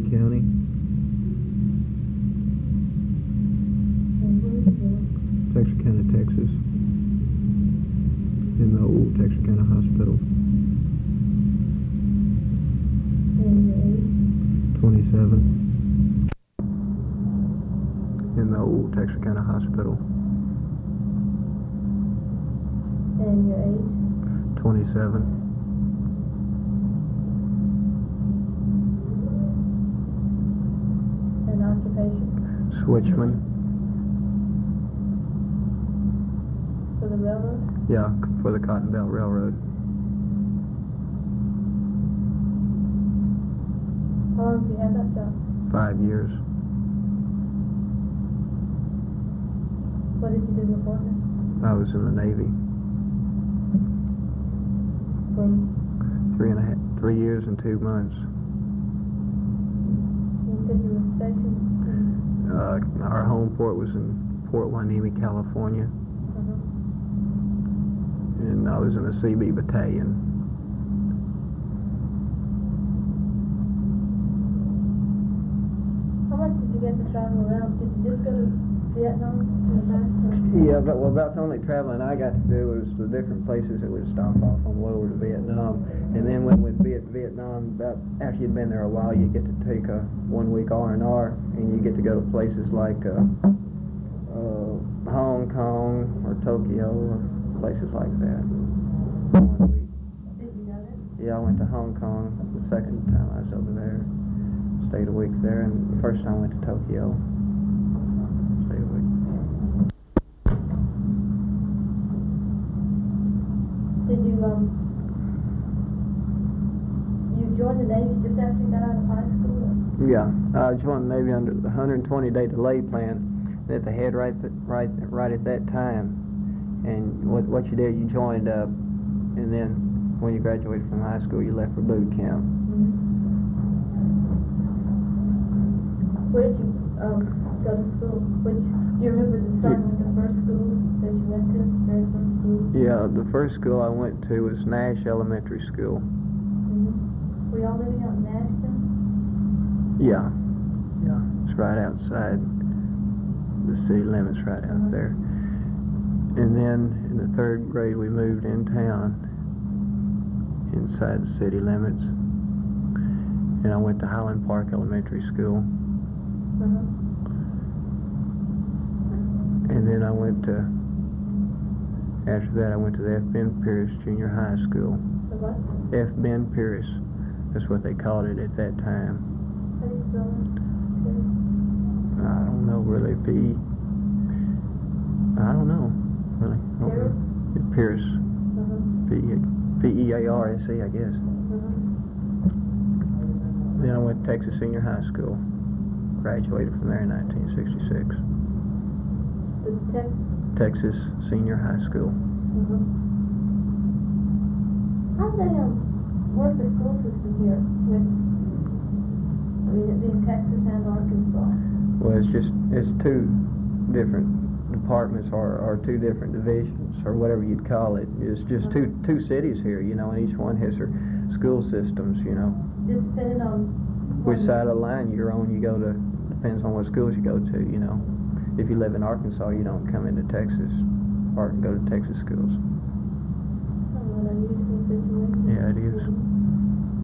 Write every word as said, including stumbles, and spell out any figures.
County. And where is it? Texarkana, Texas. In the old Texarkana Hospital. And your age? twenty-seven. In the old Texarkana Hospital. And your age? twenty-seven. And occupation? Switchman. For the railroad? Yeah, for the Cotton Belt Railroad. How long have you had that job? Five years. What did you do before this? I was in the Navy. From, Three and a half, three years and two months. you said you were stationed? Uh, our home port was in Port Hueneme, California. Uh-huh. And I was in a C B battalion. How much did you get to travel around? Did you just go to Vietnam in the back? Or? Yeah, but well, about the only traveling I got to do was the different places that would stop off on the way over to Vietnam. And then when we'd be at Vietnam, about after you'd been there a while, you get to take a one-week R and R, and you get to go to places like uh, uh, Hong Kong or Tokyo or places like that. One week. Did you go there? Yeah, I went to Hong Kong the second time I was over there. Stayed a week there, and the first time I went to Tokyo. Stayed a week. Did you, um, you joined the Navy just after you got out of high school? Or? Yeah, I joined the Navy under the one hundred twenty day delay plan that they had right right right at that time. And what what you did, you joined up, and then when you graduated from high school, you left for boot camp. Mm-hmm. Where did you um, go to school? Which, do you remember the starting with the first school that you went to? The very first school? Yeah, the first school I went to was Nash Elementary School. Mm-hmm. Were y'all living out in Nashville? Yeah, yeah, it's right outside the city limits, right out Uh-huh. there. And then in the third grade, we moved in town, inside the city limits. And I went to Highland Park Elementary School. Uh-huh. And then I went to, after that I went to the F. Ben Pierce Junior High School. The what? F. Ben Pierce, that's what they called it at that time. How do you spell it? I don't know really, P. I don't know, really. I don't know. Pierce, Uh-huh. P. P E A R S E, I guess. Uh-huh. Then I went to Texas Senior High School. Graduated from there in nineteen sixty-six. The Tex- Texas Senior High School. Uh-huh. How do they um, work the school system here with, I mean, it being Texas and Arkansas? Well, it's just, it's two different departments or, or two different divisions or whatever you'd call it. It's just two two cities here, you know, and each one has their school systems, you know. Just depending on Which side of the line you're on, you go to, depends on what schools you go to, you know. If you live in Arkansas, you don't come into Texas or go to Texas schools. Kind of an unusual situation. Yeah, it is.